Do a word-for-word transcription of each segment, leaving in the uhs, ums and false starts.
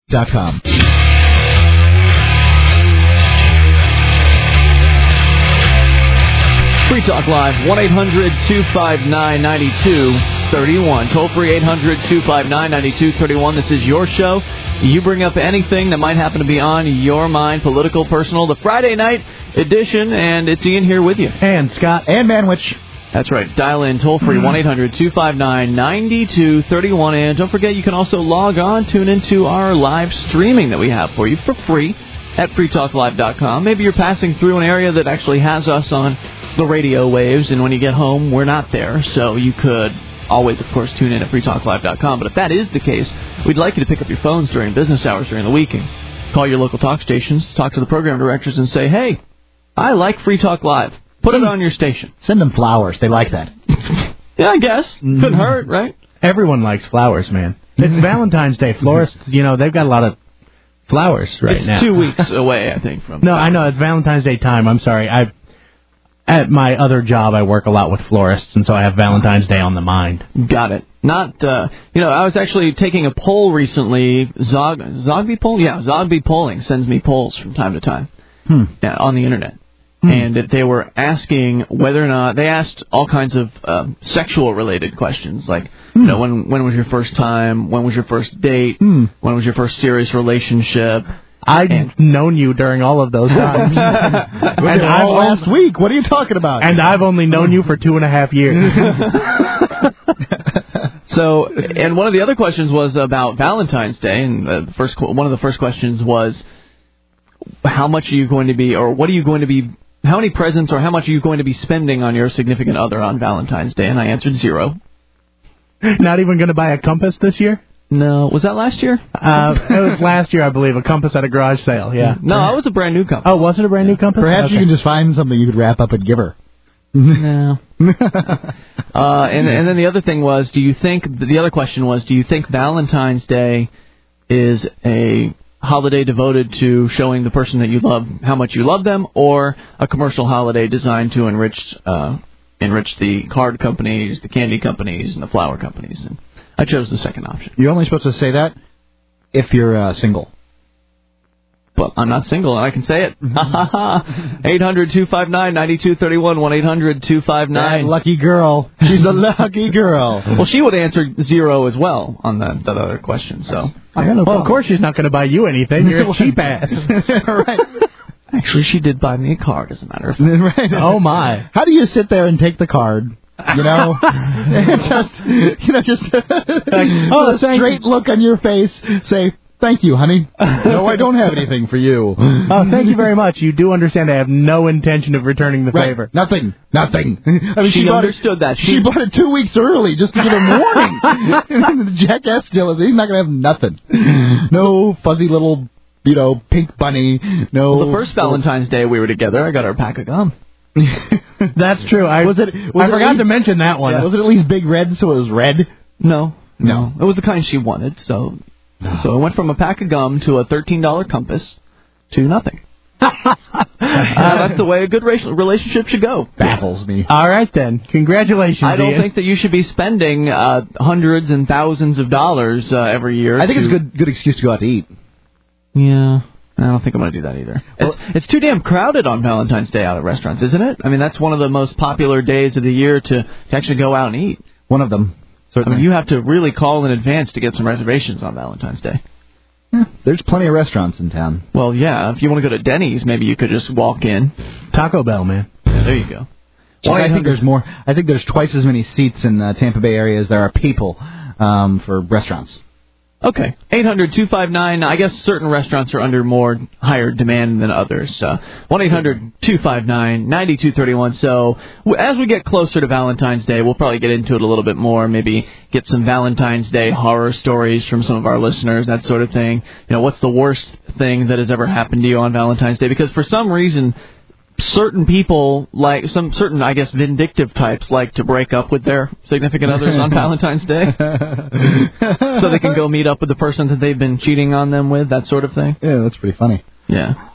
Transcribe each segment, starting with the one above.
dot com. Free Talk Live, one eight hundred two five nine nine two three one. Toll free, eight hundred two five nine nine two three one. This is your show. You bring up anything that might happen to be on your mind, political, personal, the Friday night edition, and it's Ian here with you. And Scott. And Manwich. That's right. Dial in toll free, one eight hundred two five nine nine two three one. And don't forget, you can also log on, tune into our live streaming that we have for you for free at free talk live dot com. Maybe you're passing through an area that actually has us on the radio waves, and when you get home, we're not there, so you could always, of course, tune in at free talk live dot com. But if that is the case, we'd like you to pick up your phones during business hours during the week and call your local talk stations, talk to the program directors, and say, hey, I like Free Talk Live. Put it on your station. Send them flowers. They like that. Yeah, I guess. Mm-hmm. Couldn't hurt, right? Everyone likes flowers, man. It's Valentine's Day. Florists, you know, they've got a lot of flowers right it's now. It's two weeks away, I think, from... No, I know. It's Valentine's Day time. I'm sorry. I At my other job, I work a lot with florists, and so I have Valentine's Day on the mind. Got it. Not, uh, you know, I was actually taking a poll recently. Zog, Zogby poll? Yeah, Zogby Polling sends me polls from time to time hmm. yeah, on the Internet. Hmm. And they were asking whether or not, they asked all kinds of um, sexual-related questions, like, hmm. you know, when when was your first time? When was your first date? Hmm. When was your first serious relationship? I've and, known you during all of those times. and I last only, week. What are you talking about? And I've only known you for two and a half years. So, and one of the other questions was about Valentine's Day, and the first one of the first questions was, how much are you going to be, or what are you going to be, how many presents, or how much are you going to be spending on your significant other on Valentine's Day? And I answered zero. Not even going to buy a compass this year? No. Was that last year? Uh, it was last year, I believe, a compass at a garage sale, yeah. No, it was a brand new compass. Oh, was it a brand new compass? Perhaps okay. you can just find something you could wrap up and give her. No. uh, and, and then the other thing was, do you think, the other question was, do you think Valentine's Day is a holiday devoted to showing the person that you love how much you love them, or a commercial holiday designed to enrich uh, enrich the card companies, the candy companies, and the flower companies? And I chose the second option. You're only supposed to say that if you're uh, single. But I'm not single, and I can say it. eight hundred two five nine nine two three one, one eight hundred two five nine. That lucky girl. She's a lucky girl. Well, she would answer zero as well on that, that other question, so. I got no well, of course she's not going to buy you anything. You're a cheap ass. Right. Actually, she did buy me a card, as a matter of fact. Right. Oh, my. How do you sit there and take the card? You know, just, you know, just oh, a straight look on your face, say, thank you, honey. No, I don't have anything for you. Oh, thank you very much. You do understand I have no intention of returning the right. favor. Nothing. Nothing. I mean, she, she understood it, that. She, she bought it two weeks early just to get him warning. And the jackass still is. He's not going to have nothing. No fuzzy little, you know, pink bunny. No. Well, the first Valentine's Day we were together, I got her a pack of gum. That's true. I was it. Was I it forgot least, to mention that one. Yeah, was it at least big red, so it was red? No, no, it was the kind she wanted. So, no. so I went from a pack of gum to a thirteen dollar compass to nothing. uh, that's the way a good relationship should go. Baffles me. All right then, congratulations. I don't Ian. think that you should be spending uh, hundreds and thousands of dollars uh, every year. I think to... it's a good good excuse to go out to eat. Yeah. I don't think I'm going to do that either. Well, it's, it's too damn crowded on Valentine's Day out at restaurants, isn't it? I mean, that's one of the most popular days of the year to, to actually go out and eat. One of them, certainly. I mean, you have to really call in advance to get some reservations on Valentine's Day. Yeah, there's plenty of restaurants in town. Well, yeah, if you want to go to Denny's, maybe you could just walk in. Taco Bell, man. Yeah, there you go. Well, I think there's more. I think there's twice as many seats in the Tampa Bay area as there are people um, for restaurants. Okay. eight hundred two five nine. I guess certain restaurants are under more higher demand than others. Uh, one eight hundred two five nine nine two three one. So as we get closer to Valentine's Day, we'll probably get into it a little bit more. Maybe get some Valentine's Day horror stories from some of our listeners, that sort of thing. You know, what's the worst thing that has ever happened to you on Valentine's Day? Because for some reason, certain people, like some certain, I guess, vindictive types, like to break up with their significant others on Valentine's Day, so they can go meet up with the person that they've been cheating on them with, that sort of thing. Yeah, that's pretty funny. Yeah.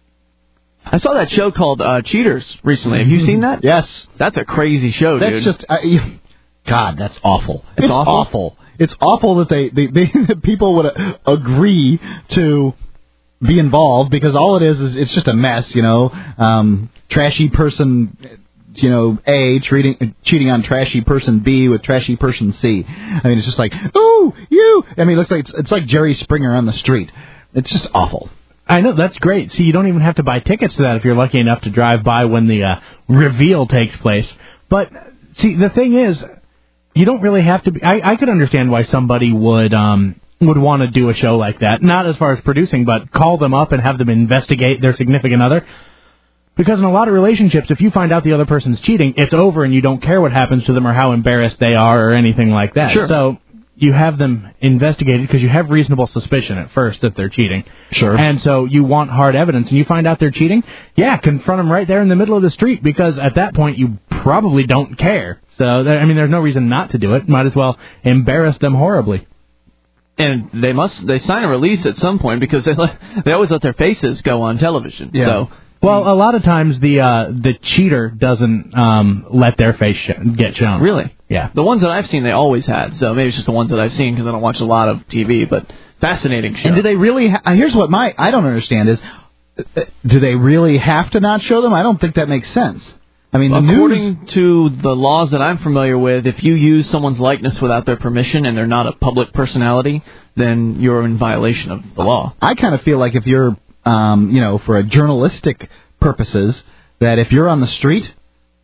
I saw that show called uh, Cheaters recently. Have you seen that? Yes. That's a crazy show, that's dude. That's just, uh, God, that's awful. It's, it's awful? awful. it's awful that they, they, they people would agree to be involved, because all it is is it's just a mess, you know. Um, trashy person, you know, A treating, cheating on trashy person B with trashy person C. I mean, it's just like, ooh, you. I mean, it looks like it's, it's like Jerry Springer on the street. It's just awful. I know, that's great. See, you don't even have to buy tickets to that if you're lucky enough to drive by when the uh, reveal takes place. But, see, the thing is, you don't really have to be... I, I could understand why somebody would um, would want to do a show like that. Not as far as producing, but call them up and have them investigate their significant other. Because in a lot of relationships, if you find out the other person's cheating, it's over and you don't care what happens to them or how embarrassed they are or anything like that. Sure. So you have them investigated because you have reasonable suspicion at first that they're cheating. Sure. And so you want hard evidence, and you find out they're cheating, yeah, confront them right there in the middle of the street, because at that point you probably don't care. So, I mean, there's no reason not to do it. Might as well embarrass them horribly. And they must they sign a release at some point, because they let, they always let their faces go on television. Yeah. So. Well, a lot of times the uh, the cheater doesn't um, let their face sh- get shown. Really? Yeah. The ones that I've seen, they always had. So maybe it's just the ones that I've seen, because I don't watch a lot of T V. But fascinating show. And do they really... Ha- here's what my I don't understand is, uh, do they really have to not show them? I don't think that makes sense. I mean, the according news... to the laws that I'm familiar with, if you use someone's likeness without their permission and they're not a public personality, then you're in violation of the law. I kind of feel like if you're, um, you know, for a journalistic purposes, that if you're on the street,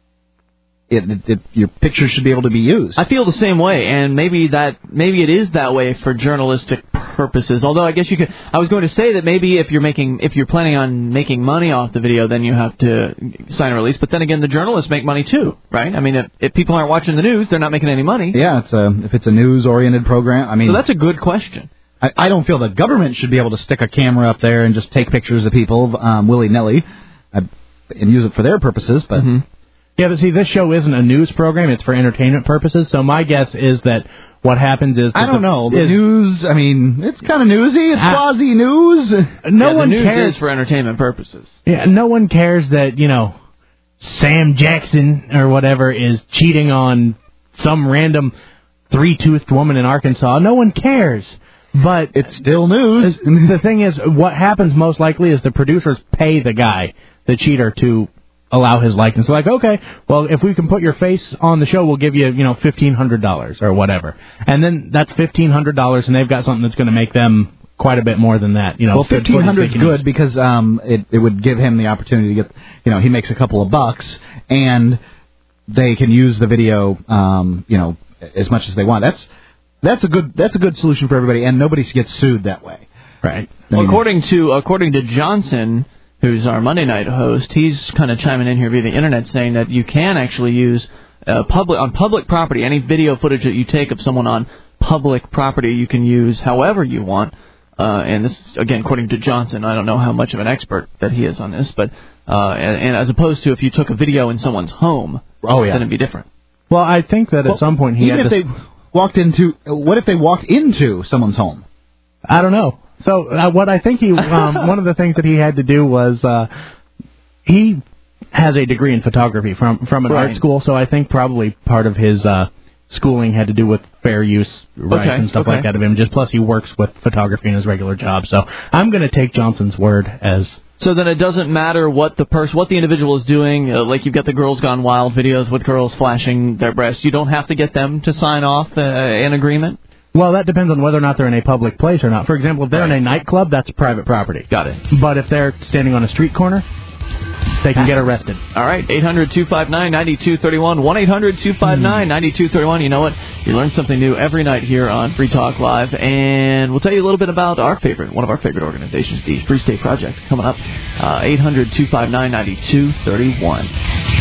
it, it, it, your picture should be able to be used. I feel the same way, and maybe that maybe it is that way for journalistic purposes. Although I guess you could. I was going to say that maybe if you're making if you're planning on making money off the video, then you have to sign a release. But then again, the journalists make money too, right? I mean, if, if people aren't watching the news, they're not making any money. Yeah, it's a, if it's a news-oriented program. I mean, so that's a good question. I, I don't feel the government should be able to stick a camera up there and just take pictures of people um, willy-nilly uh, and use it for their purposes, but. Mm-hmm. Yeah, but see, this show isn't a news program. It's for entertainment purposes. So my guess is that what happens is... That I don't the, know. The is, news, I mean, it's kind of newsy. It's uh, quasi-news. No yeah, one the news cares. is for entertainment purposes. Yeah, no one cares that, you know, Sam Jackson or whatever is cheating on some random three-toothed woman in Arkansas. No one cares. But it's still news. The thing is, what happens most likely is the producers pay the guy, the cheater, to allow his likeness. They're like, okay, well, if we can put your face on the show, we'll give you, you know, fifteen hundred dollars or whatever. And then that's fifteen hundred dollars, and they've got something that's going to make them quite a bit more than that. You know, well, fifteen hundred is good because um, it, it would give him the opportunity to get, you know, he makes a couple of bucks, and they can use the video, um, you know, as much as they want. That's that's a good that's a good solution for everybody, and nobody gets sued that way. Right. Well, according to according to Johnson, who's our Monday night host, he's kind of chiming in here via the internet saying that you can actually use uh, public on public property, any video footage that you take of someone on public property, you can use however you want. Uh, and this, again, according to Johnson, I don't know how much of an expert that he is on this, but uh, and, and as opposed to if you took a video in someone's home, oh yeah, then it'd be different. Well, I think that well, at some point he even had if to... they walked into, what if they walked into someone's home? I don't know. So uh, what I think he, um, one of the things that he had to do was, uh, he has a degree in photography from from an right. art school, so I think probably part of his uh, schooling had to do with fair use rights okay, and stuff okay. like that of images. Plus, he works with photography in his regular job, so I'm going to take Johnson's word as. So then it doesn't matter what the person, what the individual is doing. Uh, like you've got the Girls Gone Wild videos with girls flashing their breasts. You don't have to get them to sign off uh, an agreement. Well, that depends on whether or not they're in a public place or not. For example, if they're right. in a nightclub, that's private property. Got it. But if they're standing on a street corner, they can get arrested. All right, eight hundred two five nine nine two three one, one eight hundred two five nine nine two three one. You know what? You learn something new every night here on Free Talk Live, and we'll tell you a little bit about our favorite, one of our favorite organizations, the Free State Project, coming up. Uh, eight hundred two five nine nine two three one.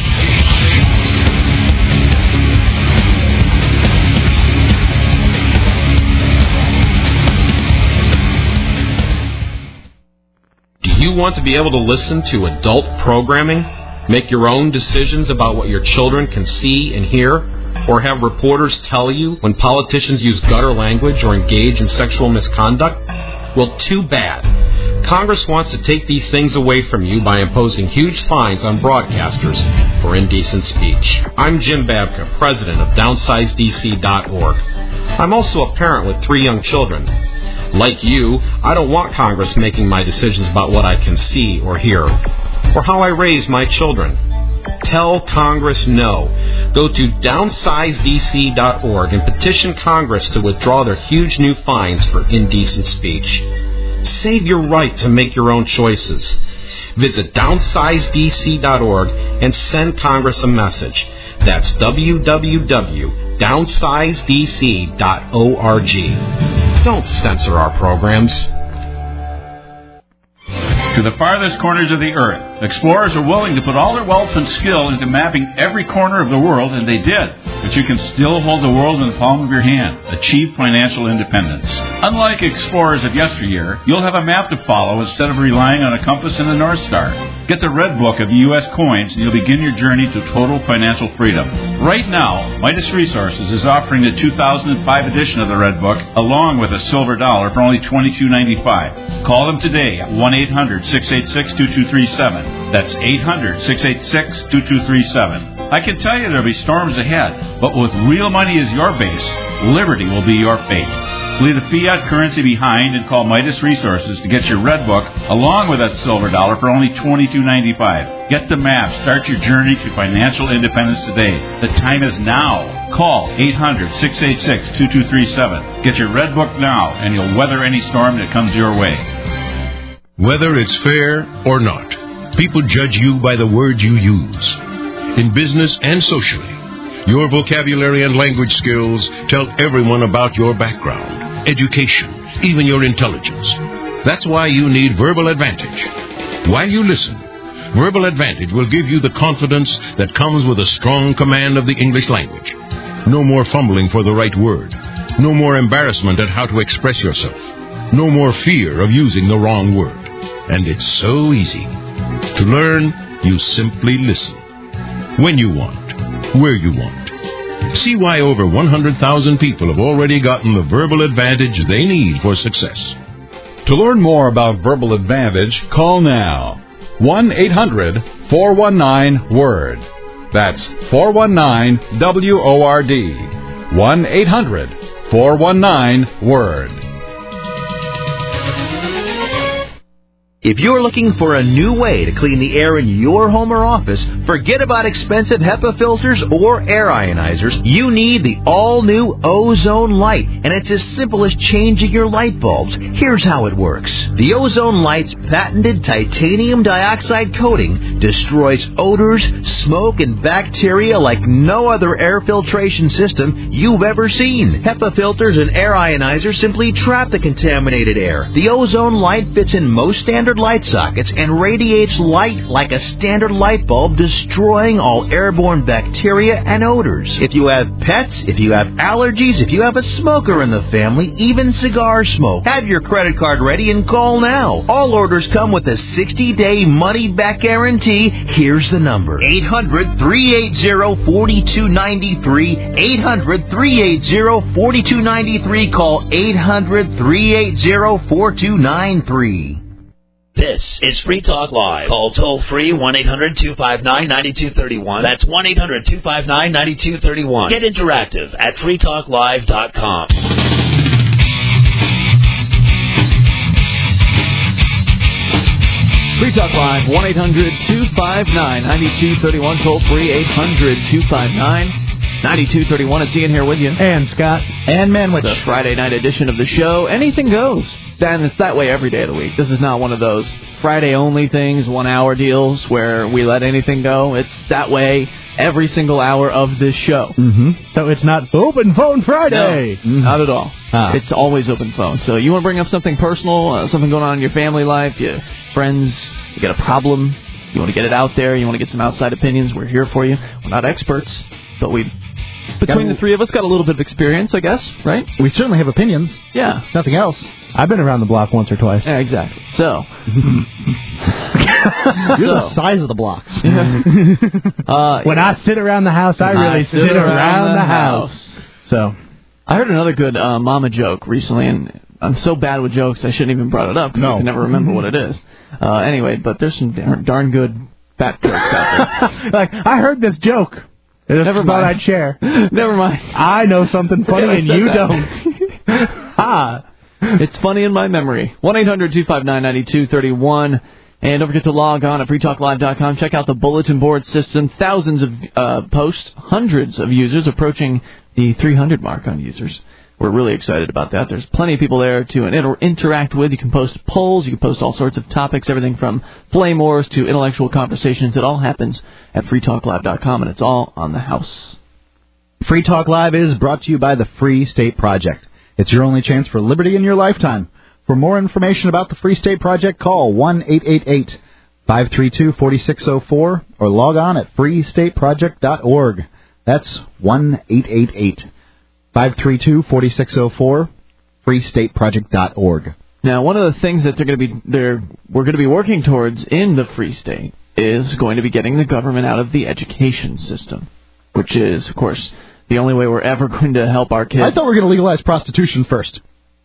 Do you want to be able to listen to adult programming, make your own decisions about what your children can see and hear, or have reporters tell you when politicians use gutter language or engage in sexual misconduct? Well, too bad. Congress wants to take these things away from you by imposing huge fines on broadcasters for indecent speech. I'm Jim Babka, president of downsize D C dot org. I'm also a parent with three young children. Like you, I don't want Congress making my decisions about what I can see or hear, or how I raise my children. Tell Congress no. Go to downsize D C dot org and petition Congress to withdraw their huge new fines for indecent speech. Save your right to make your own choices. Visit downsize D C dot org and send Congress a message. That's w w w dot downsize D C dot org. Don't censor our programs. To the farthest corners of the earth, explorers are willing to put all their wealth and skill into mapping every corner of the world, and they did. But you can still hold the world in the palm of your hand. Achieve financial independence. Unlike explorers of yesteryear, you'll have a map to follow instead of relying on a compass and a North Star. Get the Red Book of U S coins, and you'll begin your journey to total financial freedom. Right now, Midas Resources is offering the two thousand five edition of the Red Book, along with a silver dollar for only twenty-two ninety-five. Call them today at one eight hundred six eight six two two three seven. That's eight hundred six eight six two two three seven. I can tell you there'll be storms ahead, but with real money as your base, liberty will be your fate. Leave the fiat currency behind and call Midas Resources to get your Red Book along with that silver dollar for only twenty-two ninety-five. Get the map. Start your journey to financial independence today. The time is now. Call eight hundred six eight six two two three seven. Get your Red Book now, and you'll weather any storm that comes your way. Whether it's fair or not, people judge you by the words you use. In business and socially, your vocabulary and language skills tell everyone about your background, education, even your intelligence. That's why you need Verbal Advantage. While you listen, Verbal Advantage will give you the confidence that comes with a strong command of the English language. No more fumbling for the right word. No more embarrassment at how to express yourself. No more fear of using the wrong word. And it's so easy. To learn, you simply listen. When you want, where you want. See why over one hundred thousand people have already gotten the Verbal Advantage they need for success. To learn more about Verbal Advantage, call now. one eight hundred four one nine word. That's four one nine W O R D. one eight hundred four one nine word. If you're looking for a new way to clean the air in your home or office, forget about expensive HEPA filters or air ionizers. You need the all-new Ozone Light, and it's as simple as changing your light bulbs. Here's how it works. The Ozone Light's patented titanium dioxide coating destroys odors, smoke, and bacteria like no other air filtration system you've ever seen. HEPA filters and air ionizers simply trap the contaminated air. The Ozone Light fits in most standard light sockets and radiates light like a standard light bulb, destroying all airborne bacteria and odors. If you have pets, if you have allergies, if you have a smoker in the family, even cigar smoke, have your credit card ready and call now. All orders come with a sixty-day money-back guarantee. Here's the number. eight hundred three eight zero four two nine three. eight hundred three eight zero four two nine three. Call eight hundred three eight zero four two nine three. This is Free Talk Live. Call toll-free one eight hundred two five nine nine two three one. That's one eight hundred two five nine nine two three one. Get interactive at free talk live dot com. Free Talk Live, one eight hundred two five nine nine two three one. Toll-free, eight hundred two five nine nine two three one. It's Ian here with you. And Scott. And Manwich. The Friday night edition of the show. Anything goes. And it's that way every day of the week. This is not one of those Friday-only things, one-hour deals where we let anything go. It's that way every single hour of this show. Mm-hmm. So it's not Open Phone Friday. No, mm-hmm. Not at all. Ah. It's always open phone. So you want to bring up something personal, uh, something going on in your family life, you friends, you got a problem, you want to get it out there, you want to get some outside opinions, we're here for you. We're not experts, but we... Between the three of us, got a little bit of experience, I guess, right? We certainly have opinions. Yeah. Nothing else. I've been around the block once or twice. Yeah, exactly. So. You're so. The size of the blocks. Yeah. uh, when yeah. I sit around the house, I really I sit, sit around, around the house. house. So. I heard another good uh, mama joke recently, and I'm so bad with jokes, I shouldn't even brought it up because no. I can never remember what it is. Uh, anyway, but there's some darn, darn good fat jokes out there. Like, I heard this joke. That's Never about mind. I'd share. Never mind. I know something funny and you don't. ah. It's funny in my memory. one eight hundred two five nine nine two three one. And don't forget to log on at free talk live dot com. Check out the bulletin board system. Thousands of uh, posts, hundreds of users, approaching the three hundred mark on users. We're really excited about that. There's plenty of people there to inter- interact with. You can post polls. You can post all sorts of topics, everything from flame wars to intellectual conversations. It all happens at free talk live dot com, and it's all on the house. Free Talk Live is brought to you by the Free State Project. It's your only chance for liberty in your lifetime. For more information about the Free State Project, call one eight eight eight, five three two, four six zero four or log on at free state project dot org. That's one eight eight eight, five three two, four six zero four, free state project dot org. Now, one of the things that they're going to be they're we're going to be working towards in the Free State is going to be getting the government out of the education system, which is, of course, the only way we're ever going to help our kids. I thought we were going to legalize prostitution first.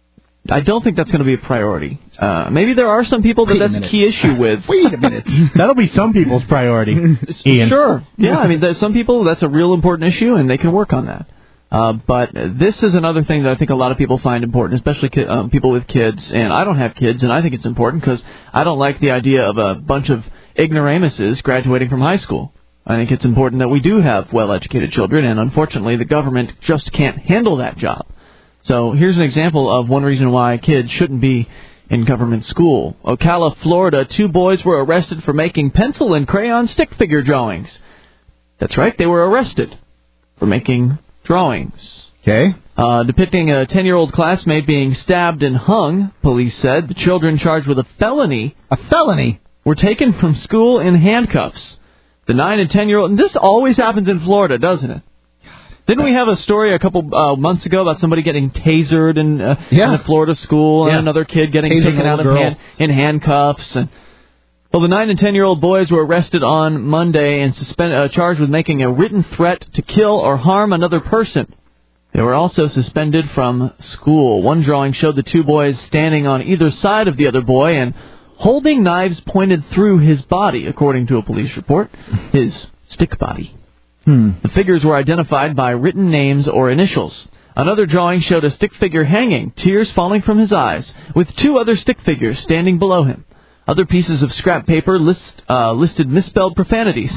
I don't think that's going to be a priority. Uh, maybe there are some people that Wait a that's a minute. key issue with. Wait a minute. That'll be some people's priority, Ian. Sure. Yeah, I mean, there's some people, that's a real important issue, and they can work on that. Uh, but this is another thing that I think a lot of people find important, especially ki- um, people with kids. And I don't have kids, and I think it's important because I don't like the idea of a bunch of ignoramuses graduating from high school. I think it's important that we do have well-educated children, and unfortunately the government just can't handle that job. So here's an example of one reason why kids shouldn't be in government school. Ocala, Florida, two boys were arrested for making pencil and crayon stick figure drawings. That's right, they were arrested for making drawings. Okay. Uh, depicting a ten-year-old classmate being stabbed and hung, police said. The children charged with a felony. A felony? Were taken from school in handcuffs. The nine and ten-year-old, and this always happens in Florida, doesn't it? Didn't we have a story a couple uh, months ago about somebody getting tasered in, uh, yeah. in a Florida school yeah. and another kid getting Tasering taken out of hand, in handcuffs? And, well, the nine and ten-year-old boys were arrested on Monday and suspend, uh, charged with making a written threat to kill or harm another person. They were also suspended from school. One drawing showed the two boys standing on either side of the other boy and holding knives pointed through his body, according to a police report, his stick body. Hmm. The figures were identified by written names or initials. Another drawing showed a stick figure hanging, tears falling from his eyes, with two other stick figures standing below him. Other pieces of scrap paper list, uh, listed misspelled profanities.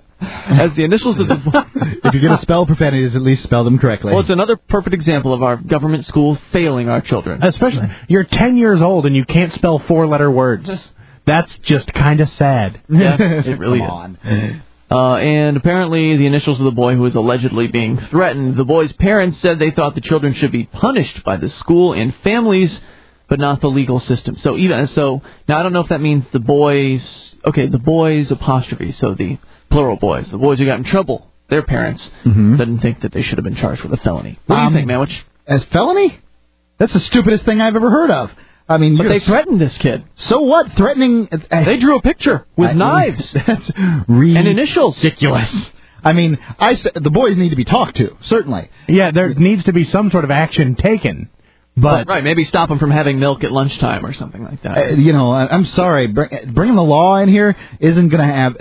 As the initials of the... If you're going to spell profanities, at least spell them correctly. Well, it's another perfect example of our government school failing our children. Especially, you're ten years old and you can't spell four-letter words. That's just kind of sad. Yeah, it really Come is. on. Uh, and apparently the initials of the boy who was allegedly being threatened. The boy's parents said they thought the children should be punished by the school and families, but not the legal system. So even so, now I don't know if that means the boys. Okay, the boys apostrophe. So the plural boys, the boys who got in trouble. Their parents mm-hmm. didn't think that they should have been charged with a felony. What um, do you think, Manwich? As felony? That's the stupidest thing I've ever heard of. I mean, but they threatened this kid. So what? Threatening? Uh, they drew a picture with I, knives that's ridiculous. and initials. Ridiculous. I mean, I the boys need to be talked to, certainly. Yeah, there needs to be some sort of action taken. But right, maybe stop them from having milk at lunchtime or something like that. Uh, you know, I, I'm sorry, bring, bringing the law in here isn't going to have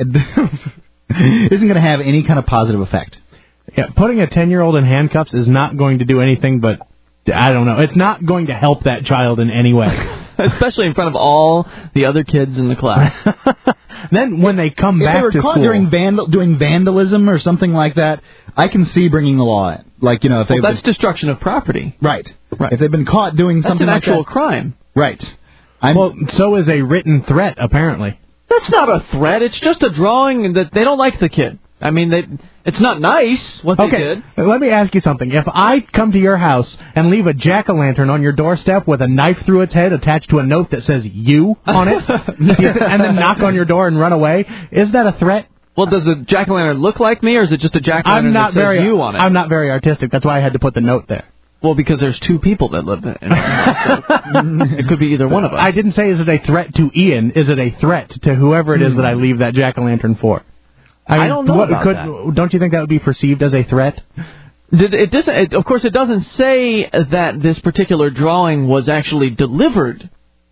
isn't going to have any kind of positive effect. Yeah, putting a ten-year-old in handcuffs is not going to do anything but. I don't know. It's not going to help that child in any way. Especially in front of all the other kids in the class. Then when they come if back they were to caught school... during vandal, doing vandalism or something like that, I can see bringing the law in. Like, you know, if well, they've that's been, destruction of property. Right. Right. If they've been caught doing that's something an like actual that. crime. Right. I'm, well, so is a written threat, apparently. That's not a threat. It's just a drawing that they don't like the kid. I mean, they, it's not nice what they okay, did. Let me ask you something. If I come to your house and leave a jack-o'-lantern on your doorstep with a knife through its head attached to a note that says you on it, and then knock on your door and run away, is that a threat? Well, does the jack-o'-lantern look like me, or is it just a jack-o'-lantern I'm not that says very, you on it? I'm not very artistic. That's why I had to put the note there. Well, because there's two people that live in our house, so it could be either one of us. I didn't say is it a threat to Ian. Is it a threat to whoever it is that I leave that jack-o'-lantern for? I, mean, I don't know what, about could, that. Don't you think that would be perceived as a threat? Did, it doesn't. It, of course, it doesn't say that this particular drawing was actually delivered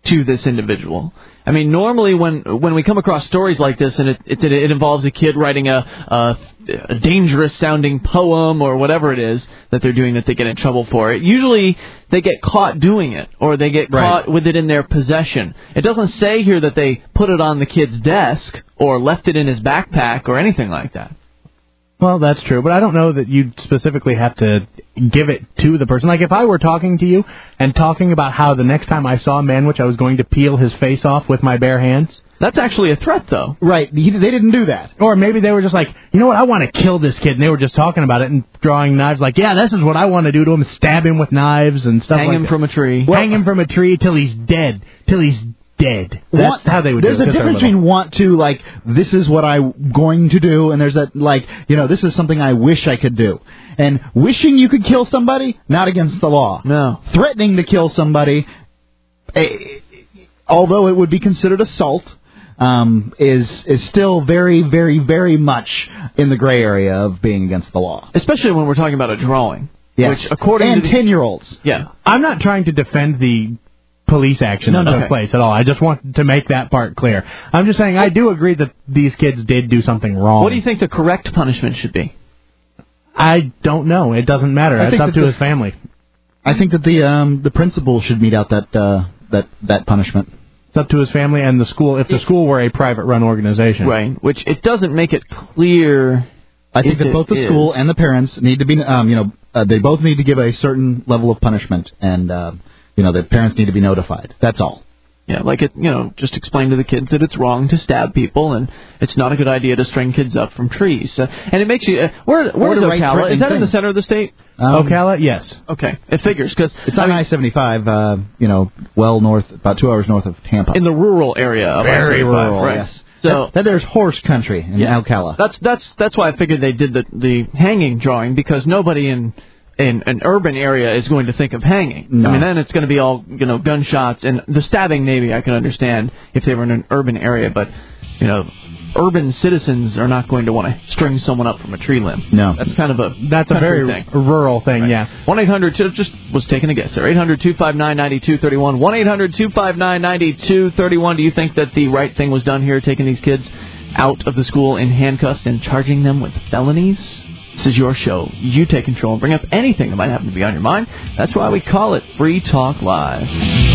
to this individual. I mean, normally when when we come across stories like this and it it, it involves a kid writing a, a, a dangerous-sounding poem or whatever it is that they're doing that they get in trouble for, it usually they get caught doing it or they get Right. caught with it in their possession. It doesn't say here that they put it on the kid's desk or left it in his backpack or anything like that. Well, that's true, but I don't know that you'd specifically have to give it to the person. Like, if I were talking to you and talking about how the next time I saw a man, which I was going to peel his face off with my bare hands. That's actually a threat, though. Right. He, they didn't do that. Or maybe they were just like, you know what, I want to kill this kid, and they were just talking about it and drawing knives like, yeah, this is what I want to do to him, stab him with knives and stuff Hang like him that. from a tree. Hang him from a tree till he's dead, till he's dead. That's Want, how they would there's do it. There's a difference between want to, like, this is what I'm going to do, and there's that, like, you know, this is something I wish I could do. And wishing you could kill somebody, not against the law. No. Threatening to kill somebody, eh, although it would be considered assault, um, is is still very, very, very much in the gray area of being against the law. Especially when we're talking about a drawing. Yes. Which, according and to the, ten-year-olds. Yeah. I'm not trying to defend the police action No, that no. took Okay. place at all. I just want to make that part clear. I'm just saying I do agree that these kids did do something wrong. What do you think the correct punishment should be? I don't know. It doesn't matter. I It's think up that to the- his family. I think that the um, the principal should mete out that uh, that that punishment. It's up to his family and the school, if the school were a private-run organization. Right. Which it doesn't make it clear. I think if that it both the is. school and the parents need to be, um, you know, uh, they both need to give a certain level of punishment, and uh, you know, the parents need to be notified. That's all. Yeah, like it, you know, just explain to the kids that it's wrong to stab people, and it's not a good idea to string kids up from trees. Uh, and it makes you. Uh, where where Or is to write Ocala? threatening Is that in the things. center of the state? Um, Ocala, yes. Okay, it figures because It's on I seventy-five, uh, you know, well north, about two hours north of Tampa. in the rural area of I Very seventy-five, rural, right? yes. So That's- that there's horse country in Yeah. Ocala. That's that's that's why I figured they did the the hanging drawing, because nobody in in an urban area is going to think of hanging. No. I mean, then it's going to be all, you know, gunshots, and the stabbing maybe I can understand if they were in an urban area, but you know, urban citizens are not going to want to string someone up from a tree limb. No. That's kind of a That's a country very thing. rural thing, yeah. one eight hundred, just was taking a guess there, eight hundred two five nine nine two three one, one eight hundred two five nine nine two three one. Do you think that the right thing was done here, taking these kids out of the school in handcuffs and charging them with felonies? This is your show. You take control and bring up anything that might happen to be on your mind. That's why we call it Free Talk Live.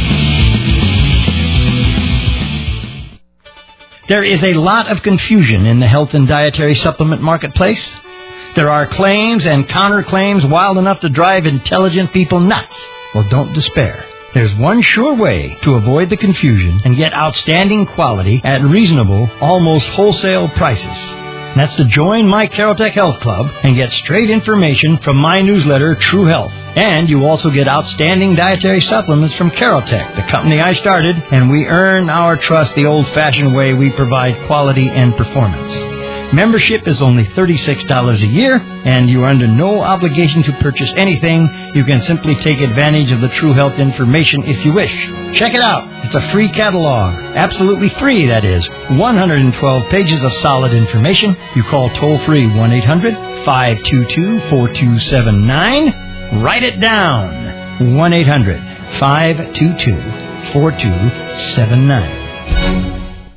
There is a lot of confusion in the health and dietary supplement marketplace. There are claims and counterclaims wild enough to drive intelligent people nuts. Well, don't despair. There's one sure way to avoid the confusion and get outstanding quality at reasonable, almost wholesale prices. And that's to join my Carotech Health Club and get straight information from my newsletter, True Health. And you also get outstanding dietary supplements from Carotech, the company I started, and we earn our trust the old-fashioned way we provide quality and performance. Membership is only thirty-six dollars a year, and you are under no obligation to purchase anything. You can simply take advantage of the True Health information if you wish. Check it out. It's a free catalog. Absolutely free, that is. one hundred twelve pages of solid information. You call toll-free one eight hundred five two two four two seven nine. Write it down. one eight hundred five two two four two seven nine.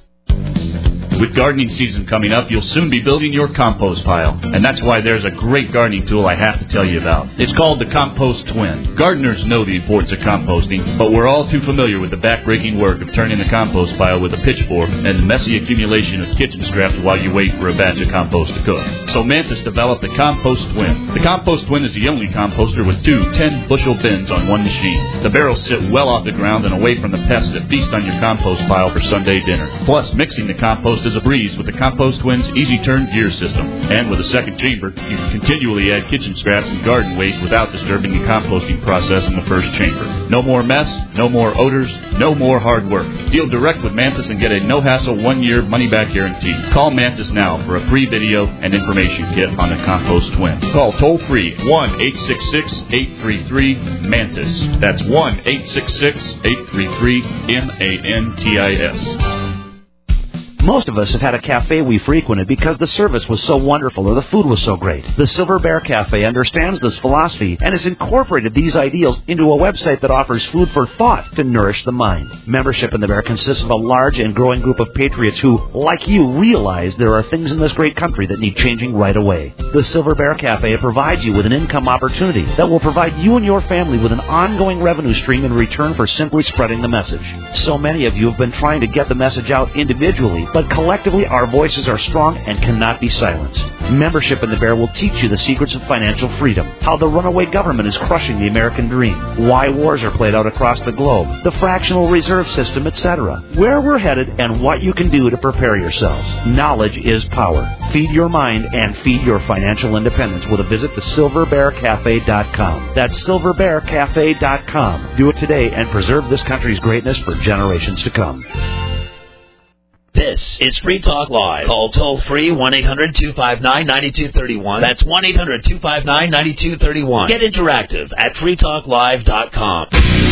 With gardening season coming up, you'll soon be building your compost pile. And that's why there's a great gardening tool I have to tell you about. It's called the Compost Twin. Gardeners know the importance of composting, but we're all too familiar with the back-breaking work of turning the compost pile with a pitchfork and the messy accumulation of kitchen scraps while you wait for a batch of compost to cook. So Mantis developed the Compost Twin. The Compost Twin is the only composter with two ten-bushel bins on one machine. The barrels sit well off the ground and away from the pests that feast on your compost pile for Sunday dinner. Plus, mixing the compost is a breeze with the Compost Twin's easy turn gear system. And with a second chamber, you can continually add kitchen scraps and garden waste without disturbing the composting process in the first chamber. No more mess, no more odors, no more hard work. Deal direct with Mantis and get a no-hassle one-year money-back guarantee. Call Mantis now for a free video and information kit on the Compost Twin. Call toll-free one eight six six eight three three MANTIS. That's one eight six six eight three three M A N T I S. Most of us have had a cafe we frequented because the service was so wonderful or the food was so great. The Silver Bear Cafe understands this philosophy and has incorporated these ideals into a website that offers food for thought to nourish the mind. Membership in the Bear consists of a large and growing group of patriots who, like you, realize there are things in this great country that need changing right away. The Silver Bear Cafe provides you with an income opportunity that will provide you and your family with an ongoing revenue stream in return for simply spreading the message. So many of you have been trying to get the message out individually, but collectively our voices are strong and cannot be silenced. Membership in the Bear will teach you the secrets of financial freedom, how the runaway government is crushing the American dream, why wars are played out across the globe, the fractional reserve system, et cetera, where we're headed, and what you can do to prepare yourselves. Knowledge is power. Feed your mind and feed your financial independence with a visit to silver bear cafe dot com. That's silver bear cafe dot com. Do it today and preserve this country's greatness for generations to come. This is Free Talk Live. Call toll-free one eight hundred two five nine nine two three one. That's one eight hundred two five nine nine two three one. Get interactive at free talk live dot com.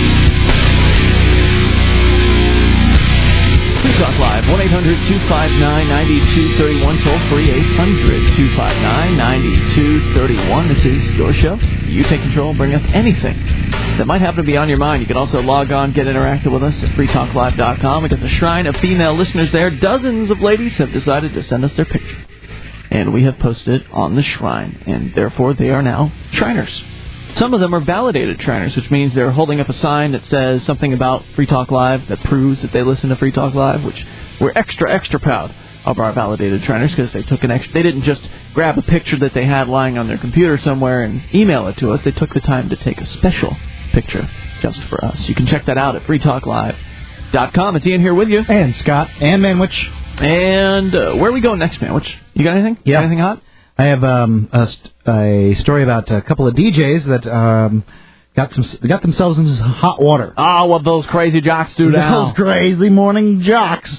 Free Talk Live, one eight hundred two five nine nine two three one, toll-free eight hundred two five nine nine two three one. This is your show. You take control, bring up anything that might happen to be on your mind. You can also log on, get interactive with us at free talk live dot com. We got the shrine of female listeners there. Dozens of ladies have decided to send us their picture. And we have posted it on the shrine, and therefore they are now Shriners. Some of them are validated Shriners, which means they're holding up a sign that says something about Free Talk Live that proves that they listen to Free Talk Live, which we're extra, extra proud of our validated Shriners because they took an extra. They didn't just grab a picture that they had lying on their computer somewhere and email it to us. They took the time to take a special picture just for us. You can check that out at free talk live dot com. It's Ian here with you. And Scott. And Manwich. And uh, where are we going next, Manwich? You got anything? Yeah. Got anything hot? I have um, a, st- a story about a couple of D Js that um, got some got themselves into some hot water. Oh, what those crazy jocks do now. Those crazy morning jocks.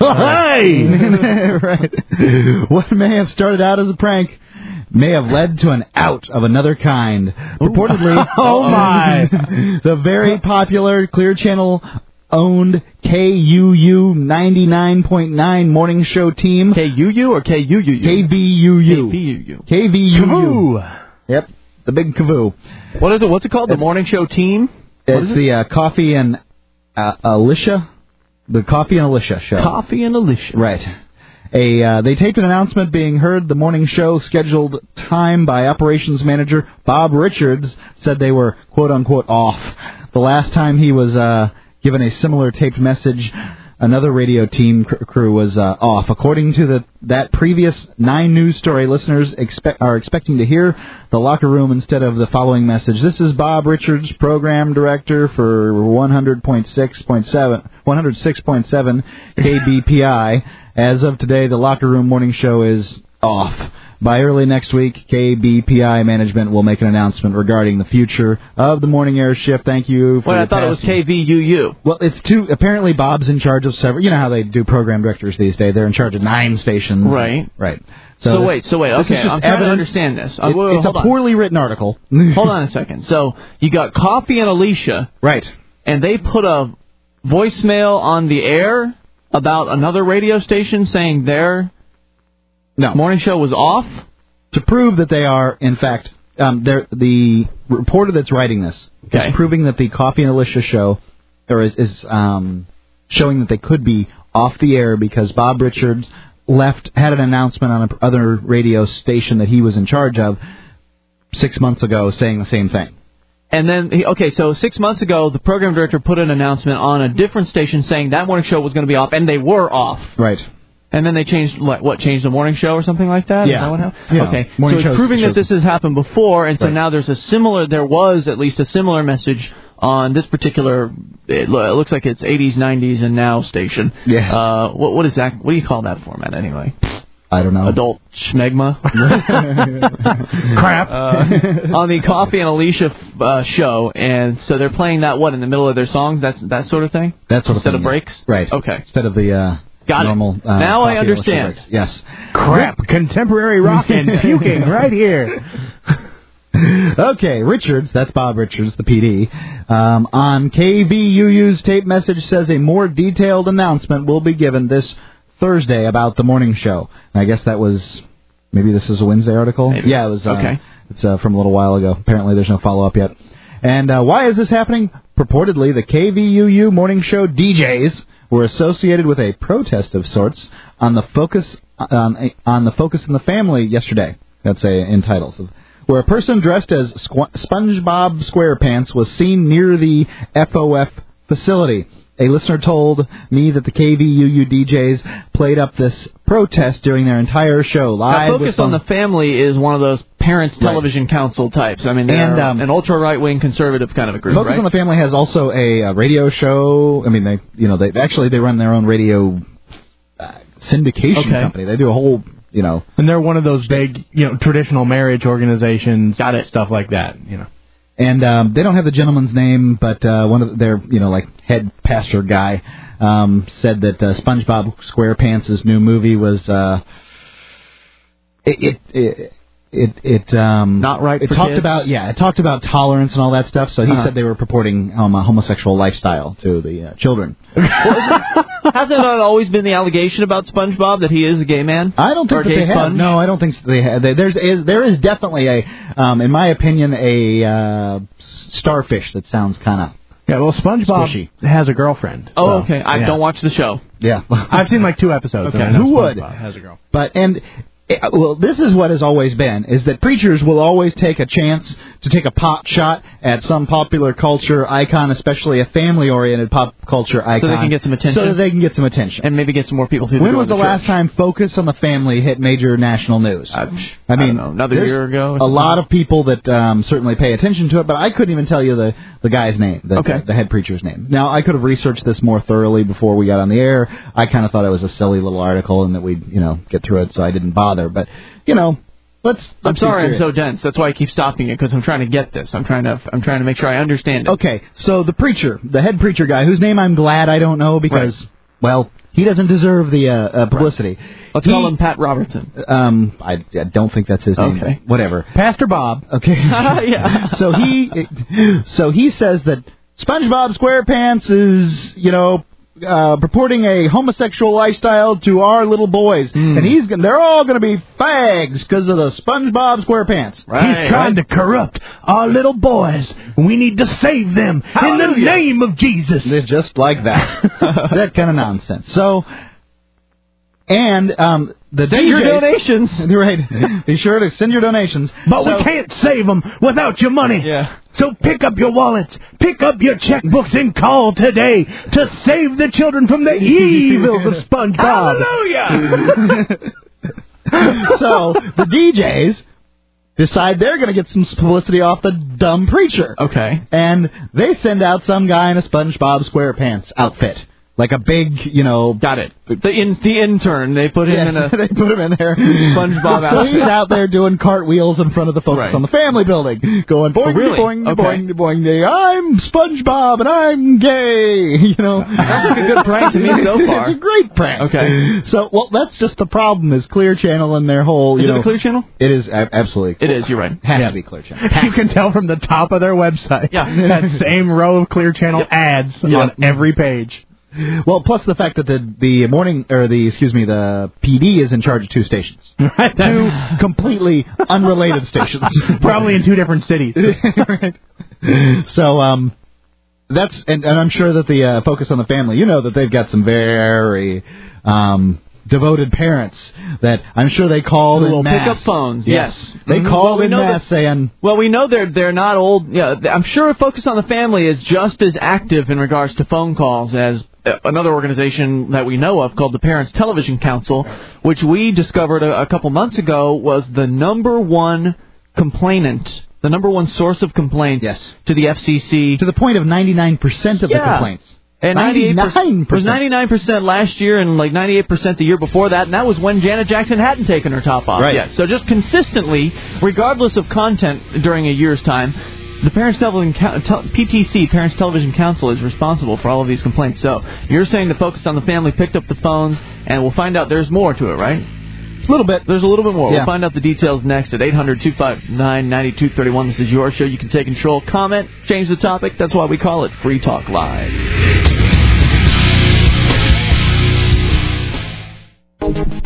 Hey! Right. What may have started out as a prank may have led to an out of another kind. Ooh. Reportedly, oh my! The very popular Clear Channel owned K U U ninety-nine point nine morning show team. K U U or K U U U? K V U U. K V U U. K V U U. Yep, the big kavoo. What is it? What's it called? The morning show team? What It's is it? the uh, Coffee and uh, Alicia. The Coffee and Alicia show. Coffee and Alicia. Right. A uh, they taped an announcement being heard. The morning show scheduled time by operations manager Bob Richards said they were quote unquote off. The last time he was uh, given a similar taped message, another radio team cr- crew was uh, off. According to the that previous nine news story, listeners expect are expecting to hear the locker room instead of the following message. This is Bob Richards, program director for one hundred point six point seven, one hundred six point seven K B P I. As of today, the locker room morning show is off. By early next week, K B P I management will make an announcement regarding the future of the morning air shift. Thank you for Well, I your thought it was passing. K V U U. Well, it's two. Apparently, Bob's in charge of several. You know how they do program directors these days. They're in charge of nine stations. Right. Right. So, this- wait, so wait, this is okay, just I'm trying to evidence- understand this. Uh, It- wait, wait, it's a hold on. poorly written article. Hold on a second. So, you got Coffee and Alicia. Right. And they put a voicemail on the air about another radio station saying their no. morning show was off? To prove that they are, in fact, um, they're, the reporter that's writing this Okay. is proving that the Coffee and Alicia show, or is, is um, showing that they could be off the air because Bob Richards left, had an announcement on another radio station that he was in charge of six months ago saying the same thing. And then, he- okay, so six months ago, the program director put an announcement on a different station saying that morning show was going to be off, and they were off. Right. And then they changed, what, what changed the morning show or something like that? Yeah. Is that what happened? Yeah. Okay, Morning so shows- it's proving that shows- this has happened before, and so Right. now there's a similar, there was at least a similar message on this particular, it, lo- it looks like it's eighties, nineties, and now station. Yes. Uh, what, what is that, what do you call that format anyway? I don't know. Adult schmegma? Crap. Uh, on the Coffee and Alicia uh, show, and so they're playing that, what, in the middle of their songs, that's that sort of thing? That sort of Instead thing, of yeah. breaks? Right. Okay. Instead of the uh, Got normal... it. Uh, Now I Coffee and Alicia understand. breaks. Yes. Crap. Contemporary rock and puking right here. Okay, Richards, that's Bob Richards, the P D, um, on K V U U's tape message says a more detailed announcement will be given this Thursday about the morning show. And I guess that was, maybe this is a Wednesday article? Maybe. Yeah, it was. Uh, okay. It's uh, from a little while ago. Apparently there's no follow-up yet. And uh, why is this happening? Purportedly, the K V U U morning show D Js were associated with a protest of sorts on the Focus on, on the Focus in the Family yesterday. That's a, in titles. Where a person dressed as Squ- SpongeBob SquarePants was seen near the F O F facility. A listener told me that the K V U U D Js played up this protest during their entire show live. Now, Focus on the Family is one of those Parents Television right. Council types. I mean, they're and, um, an ultra right wing conservative kind of a group. Focus right? on the Family has also a, a radio show. I mean, they you know they actually they run their own radio uh, syndication okay. company. They do a whole you know, and they're one of those big you know traditional marriage organizations. Got it. Stuff like that. You know. And um, they don't have the gentleman's name, but uh, one of their, you know, like head pastor guy um, said that uh, SpongeBob SquarePants' new movie was uh, it it it it, it um, not right. It for talked kids. about yeah, it talked about tolerance and all that stuff. So he uh-huh. said they were purporting um, a homosexual lifestyle to the uh, children. Hasn't that always been the allegation about SpongeBob that he is a gay man? I don't think or that gay they have. sponge? No, I don't think they have. There's is, there is definitely a, um, in my opinion, a uh, starfish that sounds kind of. Yeah, well, SpongeBob squishy. has a girlfriend. Oh, so, okay. I yeah. don't watch the show. Yeah, I've seen like two episodes. Okay, and I know who would? SpongeBob has a girl. But and. Well, this is what has always been, is that preachers will always take a chance to take a pot shot at some popular culture icon, especially a family-oriented pop culture icon. So they can get some attention? So that they can get some attention. And maybe get some more people through the When door was the, the last church? time Focus on the Family hit major national news? I, I mean, I don't know, another year ago? A lot of people that um, certainly pay attention to it, but I couldn't even tell you the, the guy's name, the, okay. the, the head preacher's name. Now, I could have researched this more thoroughly before we got on the air. I kind of thought it was a silly little article and that we'd, you know, get through it, so I didn't bother. But, you know, let's... let's I'm sorry I'm serious. so dense. That's why I keep stopping it, because I'm trying to get this. I'm trying to I'm trying to make sure I understand it. Okay, so the preacher, the head preacher guy, whose name I'm glad I don't know because, right. well, he doesn't deserve the uh, uh, publicity. Right. Let's he, call him Pat Robertson. Um, I, I don't think that's his name. Okay. Whatever. Pastor Bob. Okay. yeah. So he, so he says that SpongeBob SquarePants is, you know, uh, purporting a homosexual lifestyle to our little boys, mm. and he's gonna, they're all going to be fags because of the SpongeBob SquarePants. Right. He's trying right. to corrupt our little boys. We need to save them Hallelujah. in the name of Jesus. They're just like that. That kind of nonsense. So, and um, the send D Js, your donations. Right. Be sure to send your donations. But so, we can't save them without your money. Yeah. So pick up your wallets, pick up your checkbooks, and call today to save the children from the evils of SpongeBob. Hallelujah! So the D Js decide they're going to get some publicity off the dumb preacher. Okay. And they send out some guy in a SpongeBob SquarePants outfit. Like a big, you know... Got it. The in, the intern, they put him yes, in a... they put him in there. SpongeBob so outfit. he's out there doing cartwheels in front of the Focus right. on the Family building. Going, boing, oh, really? boing, okay. boing, boing, boing, I'm SpongeBob and I'm gay. You know? That's like a good prank to me so far. It's a great prank. Okay. So, well, that's just the problem is Clear Channel and their whole, you is know... it a Clear Channel? It is, absolutely. It is, you're right. Has yeah. to be Clear Channel. You can tell from the top of their website. Yeah. That same row of Clear Channel yep. ads yep. on every page. Well, plus the fact that the the morning or the excuse me the P D is in charge of two stations, two completely unrelated stations, probably in two different cities. Right. So um, that's and, and I'm sure that the uh, Focus on the Family, you know that they've got some very um, devoted parents that I'm sure they called little in mass. pick up phones. Yes, yes. They mm-hmm. called well, in mass that, saying. Well, we know they're they're not old. Yeah, I'm sure Focus on the Family is just as active in regards to phone calls as another organization that we know of called the Parents Television Council, which we discovered a, a couple months ago was the number one complainant, the number one source of complaints yes. to the F C C. To the point of ninety-nine percent of yeah. the complaints. And ninety-eight percent. It was ninety-nine percent last year and like ninety-eight percent the year before that, and that was when Janet Jackson hadn't taken her top off right. yet. So just consistently, regardless of content during a year's time, the Parents Television P T C, Parents Television Council, is responsible for all of these complaints. So you're saying the Focus on the Family picked up the phones, and we'll find out there's more to it, right? A little bit. There's a little bit more. Yeah. We'll find out the details next at eight hundred two five nine nine two three one. This is your show. You can take control, comment, change the topic. That's why we call it Free Talk Live.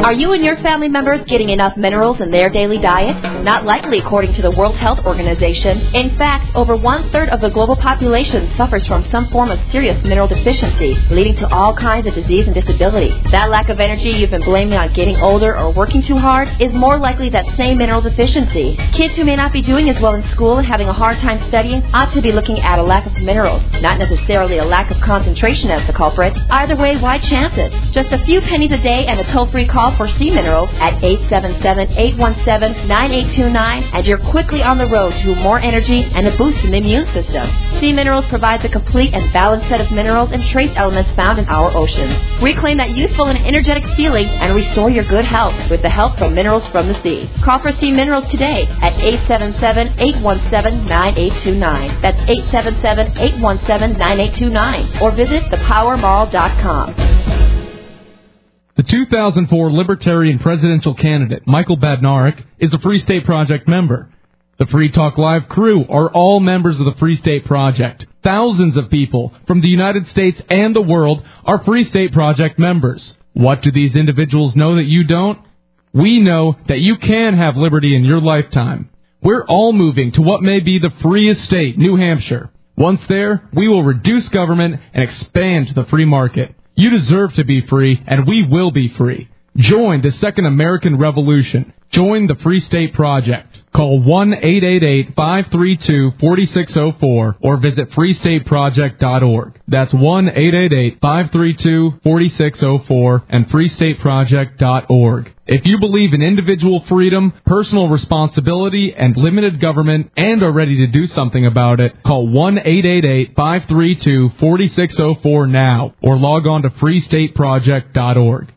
Are you and your family members getting enough minerals in their daily diet? Not likely, according to the World Health Organization. In fact, over one-third of the global population suffers from some form of serious mineral deficiency, leading to all kinds of disease and disability. That lack of energy you've been blaming on getting older or working too hard is more likely that same mineral deficiency. Kids who may not be doing as well in school and having a hard time studying ought to be looking at a lack of minerals, not necessarily a lack of concentration as the culprit. Either way, why chance it? Just a few pennies a day and a toll-free call for Sea Minerals at eight seven seven, eight one seven, nine eight two nine, and you're quickly on the road to more energy and a boost in the immune system. Sea Minerals provides a complete and balanced set of minerals and trace elements found in our oceans. Reclaim that youthful and energetic feeling and restore your good health with the help from Minerals from the Sea. Call for Sea Minerals today at eight seven seven, eight one seven, nine eight two nine. That's eight seven seven, eight one seven, nine eight two nine. Or visit the power mall dot com. The two thousand four Libertarian presidential candidate, Michael Badnarik, is a Free State Project member. The Free Talk Live crew are all members of the Free State Project. Thousands of people from the United States and the world are Free State Project members. What do these individuals know that you don't? We know that you can have liberty in your lifetime. We're all moving to what may be the freest state, New Hampshire. Once there, we will reduce government and expand the free market. You deserve to be free, and we will be free. Join the Second American Revolution. Join the Free State Project. Call one eight eight eight, five three two, four six zero four or visit free state project dot org. That's one eight eight eight, five three two, four six zero four and free state project dot org. If you believe in individual freedom, personal responsibility, and limited government, and are ready to do something about it, call one eight eight eight, five three two, four six zero four now or log on to free state project dot org.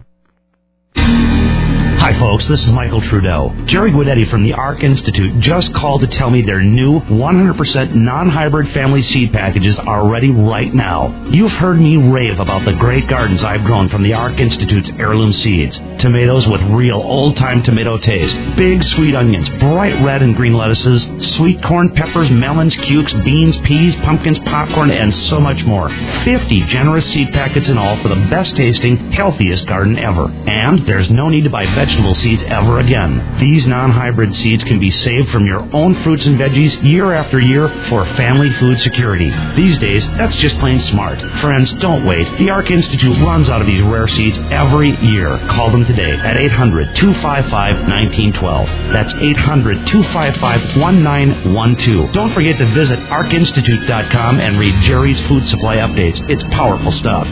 Hi, folks. This is Michael Trudeau. Jerry Guidetti from the ARC Institute just called to tell me their new one hundred percent non-hybrid family seed packages are ready right now. You've heard me rave about the great gardens I've grown from the ARC Institute's heirloom seeds. Tomatoes with real old-time tomato taste. Big sweet onions, bright red and green lettuces, sweet corn, peppers, melons, cukes, beans, peas, pumpkins, popcorn, and so much more. fifty generous seed packets in all for the best-tasting, healthiest garden ever. And there's no need to buy vegetables seeds ever again. These non-hybrid seeds can be saved from your own fruits and veggies year after year for family food security. These days, that's just plain smart. Friends, don't wait. The ARC Institute runs out of these rare seeds every year. Call them today at eight hundred, two five five, one nine one two. That's eight hundred, two five five, one nine one two. Don't forget to visit arc institute dot com and read Jerry's food supply updates. It's powerful stuff.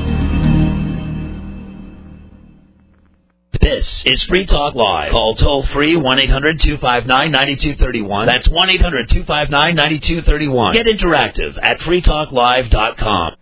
This is Free Talk Live. Call toll-free one eight hundred, two five nine, nine two three one. That's one eight hundred, two five nine, nine two three one. Get interactive at free talk live dot com.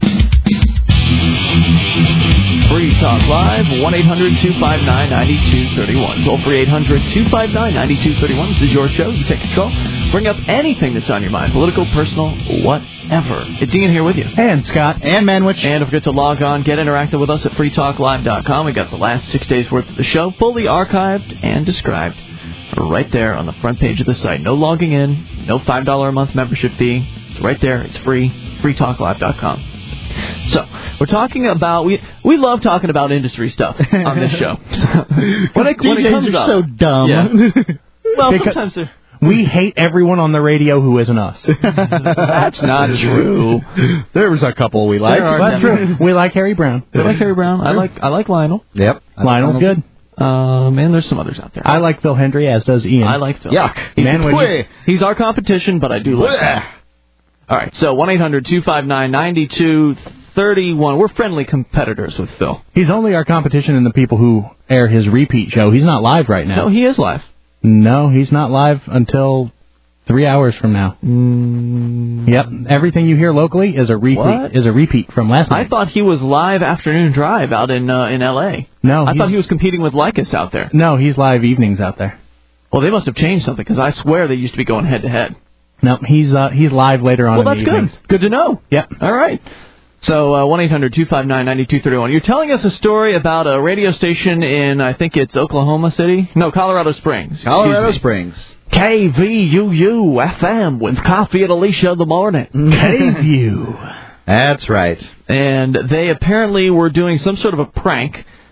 Free Talk Live, one eight hundred, two five nine, nine two three one. Toll free eight hundred, two five nine, nine two three one. This is your show. You take control. Bring up anything that's on your mind. Political, personal, whatever. It's Ian here with you. And Scott. And Manwich. And don't forget to log on, get interactive with us at free talk live dot com. We got the last six days' worth of the show fully archived and described right there on the front page of the site. No logging in, no five dollars a month membership fee. It's right there. It's free. free talk live dot com. So, we're talking about, we we love talking about industry stuff on this show. when it, when it comes are up, so dumb. Yeah. Well, Because sometimes they're... We hate everyone on the radio who isn't us. That's not true. There was a couple we liked. That's true. We like Harry Brown. We like Harry Brown. I like I like Lionel. Yep. Lionel's good. Um, and there's some others out there. I like Phil Hendry, as does Ian. I like Phil. Yuck. He's, Man, would you- he's our competition, but I do like him. All right, so one eight hundred, two five nine, nine two three one. We're friendly competitors with Phil. He's only our competition in the people who air his repeat show. He's not live right now. No, he is live. No, he's not live until three hours from now. Mm. Yep, everything you hear locally is a repeat. What? Is a repeat from last night. I thought he was live afternoon drive out in uh, in L A. No, I he's, thought he was competing with Lycus out there. No, he's live evenings out there. Well, they must have changed something because I swear they used to be going head to head. No, he's uh, he's live later on. Well, in that's the evenings. good. Good to know. Yep. All right. So, uh, one eight hundred, two five nine, nine two three one. You're telling us a story about a radio station in, I think it's Oklahoma City? No, Colorado Springs. Colorado Springs. K V U U F M with Coffee and Alicia in the morning. K V U. That's right. And they apparently were doing some sort of a prank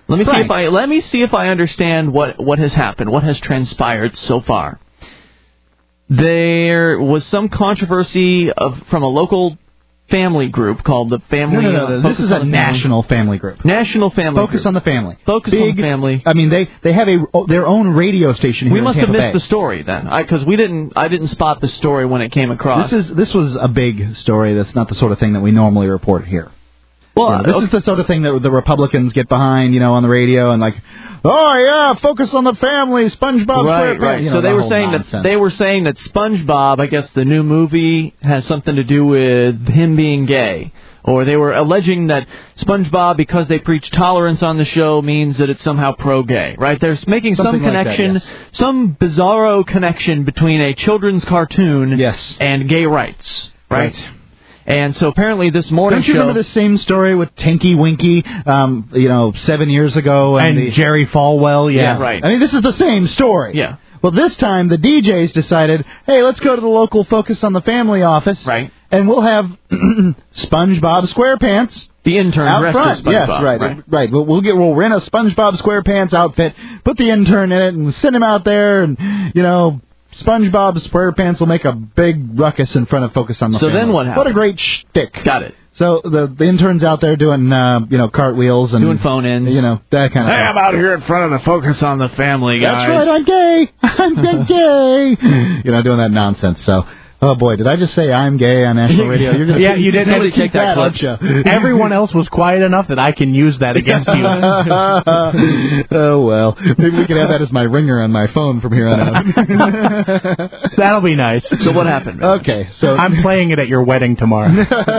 Let me see Frank. if I let me see if I understand what, what has happened, what has transpired so far. There was some controversy of from a local family group called the Family. No, no, no. uh, This Focus is on a the national family group. National family. Focus group. on the family. Focus Big, on the family. I mean, they they have a their own radio station here We in must Tampa have missed Bay. the story then, because we didn't. I didn't spot the story when it came across. This is this was a big story. That's not the sort of thing that we normally report here. Well, You know, this okay. is the sort of thing that the Republicans get behind, you know, on the radio and like, oh yeah, focus on the family, SpongeBob Right, SquarePants. right. You know, so they the were whole saying nonsense. that they were saying that SpongeBob, I guess the new movie has something to do with him being gay. Or they were alleging that SpongeBob, because they preach tolerance on the show, means that it's somehow pro-gay, right? They're making Something some like that, connection, yes. some bizarro connection between a children's cartoon yes. and gay rights, right? Right. And so apparently this morning Don't you show... remember the same story with Tinky Winky, um, you know, seven years ago? And the, Jerry Falwell, yeah. Yeah, right. I mean, this is the same story. Yeah. Well, this time the D Js decided, hey, let's go to the local Focus on the Family office. Right. And we'll have SpongeBob SquarePants. The intern out dressed front. as SpongeBob. Yes, right, right. right. We'll, we'll get we'll rent a SpongeBob SquarePants outfit, put the intern in it, and send him out there, and you know, SpongeBob SquarePants will make a big ruckus in front of Focus on the So Family. then what What a happened? great shtick! Got it. So the the intern's out there doing uh, you know cartwheels and Doing phone-ins. you know that kind of. Hey, stuff. I'm out here in front of the Focus on the Family, guys. That's right, I'm gay. I'm gay. You know, doing that nonsense. So, oh boy, did I just say I'm gay on national radio? You're gonna Yeah, you did. Somebody Somebody keep that, aren't you? Everyone else was quiet enough that I can use that against you. Oh well, maybe we can have that as my ringer on my phone from here on out. That'll be nice. So what happened, man? Okay, so I'm playing it at your wedding tomorrow.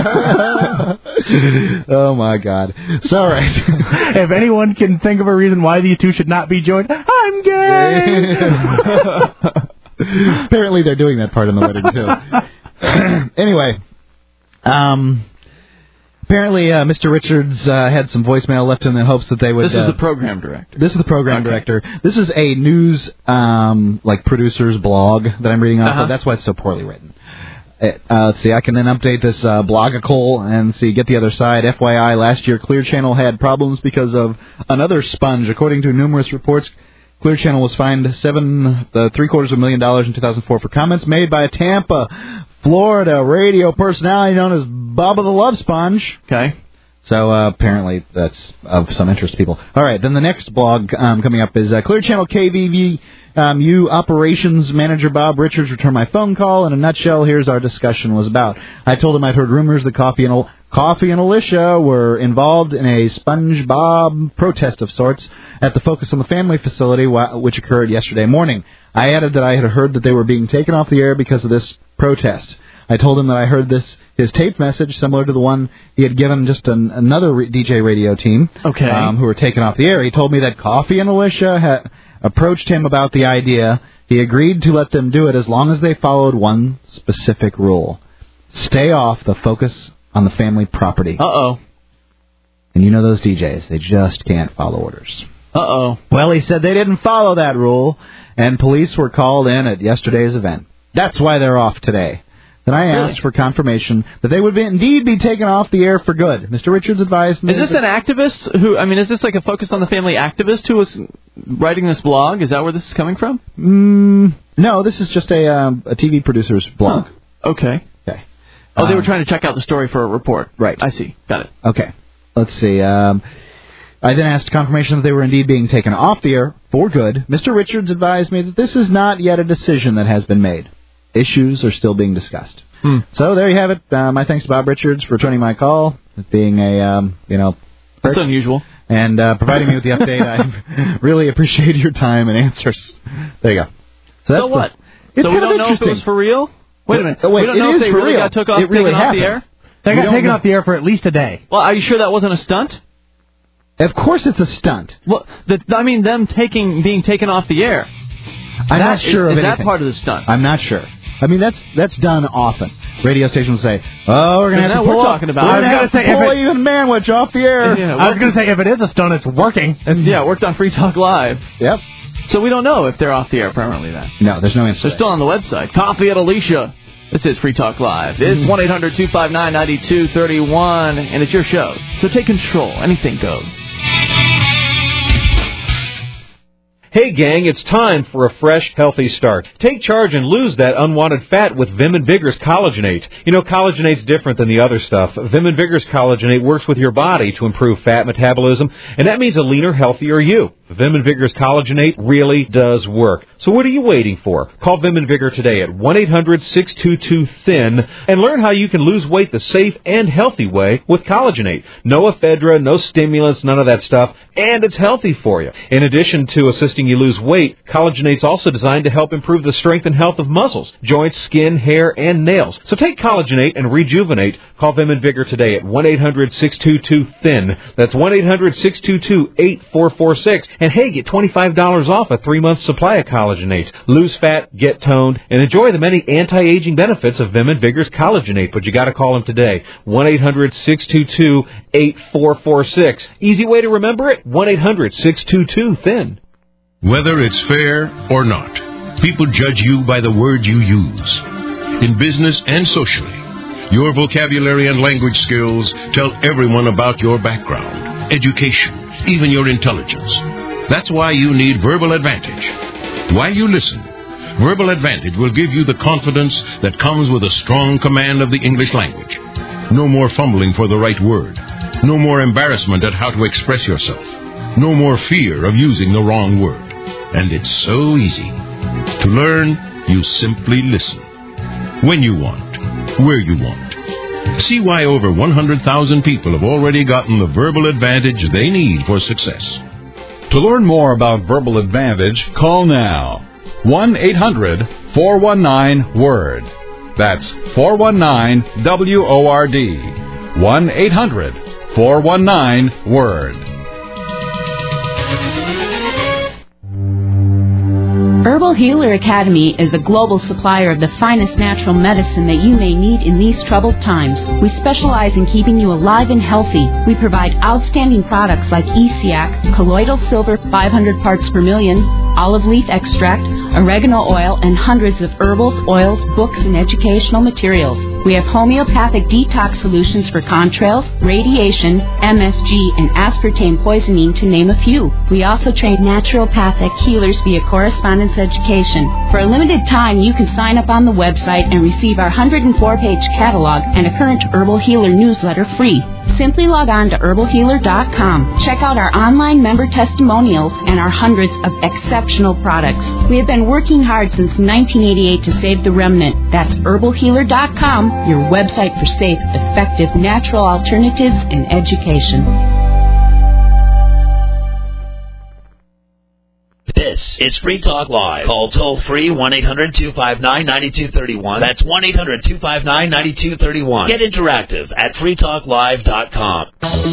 Oh my God! So all right. If anyone can think of a reason why these two should not be joined, I'm gay. Apparently, they're doing that part in the wedding too. Anyway, um, apparently, uh, Mister Richards uh, had some voicemail left in the hopes that they would. This is uh, the program director. This is the program Okay. director. This is a news, um, like producer's blog that I'm reading off Uh-huh. of. That's why it's so poorly written. Uh, let's see, I can then update this uh, blogicle and see, get the other side. F Y I, last year Clear Channel had problems because of another sponge. According to numerous reports, Clear Channel was fined seven, uh, three quarters of a million dollars in two thousand four for comments made by a Tampa, Florida radio personality known as Bubba the Love Sponge. Okay. So uh, apparently that's of some interest to people. All right, then the next blog um, coming up is uh, Clear Channel K V V um, U Operations Manager Bob Richards returned my phone call. In a nutshell, here's our discussion was about. I told him I'd heard rumors that Coffee and Al- Coffee and Alicia were involved in a SpongeBob protest of sorts at the Focus on the Family facility, wh- which occurred yesterday morning. I added that I had heard that they were being taken off the air because of this protest. I told him that I heard this his tape message, similar to the one he had given just an, another re- D J radio team, Okay. um, who were taken off the air. He told me that Coffee and Alicia had approached him about the idea. He agreed to let them do it as long as they followed one specific rule: stay off the Focus on the Family property. Uh-oh. And you know those D Js, they just can't follow orders. Uh-oh. Well, he said they didn't follow that rule, and police were called in at yesterday's event. That's why they're off today. Then I asked Really? for confirmation that they would be, indeed be taken off the air for good. Mister Richards advised me... Is this that- an activist who, I mean, is this like a Focus on the Family activist who was writing this blog? Is that where this is coming from? Mm, no, this is just a, um, a T V producer's blog. Huh. Okay. Okay. Oh, they were Um, trying to check out the story for a report. Right. I see. Got it. Okay. Let's see. Um, I then asked confirmation that they were indeed being taken off the air for good. Mister Richards advised me that this is not yet a decision that has been made. Issues are still being discussed. Hmm. So there you have it. Uh, my thanks to Bob Richards for returning my call, being a, um, you know, That's prick, unusual. and uh, providing me with the update. I really appreciate your time and answers. There you go. So, that's So what? The, it's so we kind of don't know if it interesting. was for real? Wait a minute. Oh, wait, we don't it know is if they for really real. got took off, It really taken off happened. the air? They We got don't taken know. off the air for at least a day. Well, are you sure that wasn't a stunt? Of course it's a stunt. Well, the, I mean, them taking being taken off the air. I'm That- not sure is, of is anything. that part of the stunt? I'm not sure. I mean, that's that's done often. Radio stations say, "Oh, we're gonna Isn't have that to what pull we're off- talking about? We're I gonna was have gonna to say, pull if it- even Manwich off the air." Yeah, I was going to say, if it is a stunt, it's working. Yeah, it worked on Free Talk Live. Yep. So we don't know if they're off the air permanently then. No, there's no answer. They're still on the website. Coffee at Alicia. This is Free Talk Live. It's one eight hundred two five nine nine two three one, and it's your show. So take control. Anything goes. Hey gang, it's time for a fresh, healthy start. Take charge and lose that unwanted fat with Vim and Vigor's Collagenate. You know, Collagenate's different than the other stuff. Vim and Vigor's Collagenate works with your body to improve fat metabolism, and that means a leaner, healthier you. Vim and Vigor's Collagenate really does work. So what are you waiting for? Call Vim and Vigor today at one eight hundred six two two thin and learn how you can lose weight the safe and healthy way with Collagenate. No ephedra, no stimulants, none of that stuff, and it's healthy for you. In addition to assisting you lose weight, Collagenate's also designed to help improve the strength and health of muscles, joints, skin, hair, and nails. So take Collagenate and rejuvenate. Call Vim and Vigor today at one eight hundred six two two thin. That's one eight hundred six two two eight four four six. And hey, get twenty-five dollars off a three-month supply of Collagenate. Lose fat, get toned, and enjoy the many anti-aging benefits of Vim and Vigor's Collagenate. But you got to call them today. one eight hundred six two two eight four four six. Easy way to remember it, one eight hundred six two two thin. Whether it's fair or not, people judge you by the words you use. In business and socially, your vocabulary and language skills tell everyone about your background, education, even your intelligence. That's why you need Verbal Advantage. While you listen, Verbal Advantage will give you the confidence that comes with a strong command of the English language. No more fumbling for the right word. No more embarrassment at how to express yourself. No more fear of using the wrong word. And it's so easy. To learn, you simply listen. When you want, where you want. See why over one hundred thousand people have already gotten the Verbal Advantage they need for success. To learn more about Verbal Advantage, call now. one eight hundred four one nine word. That's four one nine W O R D. one eight hundred four one nine word. Herbal Healer Academy is a global supplier of the finest natural medicine that you may need in these troubled times. We specialize in keeping you alive and healthy. We provide outstanding products like E C A C, colloidal silver five hundred parts per million, olive leaf extract, oregano oil, and hundreds of herbals, oils, books, and educational materials. We have homeopathic detox solutions for contrails, radiation, M S G, and aspartame poisoning, to name a few. We also train naturopathic healers via correspondence education. For a limited time, you can sign up on the website and receive our one hundred four page catalog and a current Herbal Healer newsletter free. Simply log on to herbal healer dot com. Check out our online member testimonials and our hundreds of exceptional products. We have been working hard since nineteen eighty-eight to save the remnant. That's herbal healer dot com, your website for safe, effective, natural alternatives in education. This is Free Talk Live. Call toll free one eight hundred two five nine nine two three one. That's one eight hundred two five nine nine two three one. Get interactive at free talk live dot com.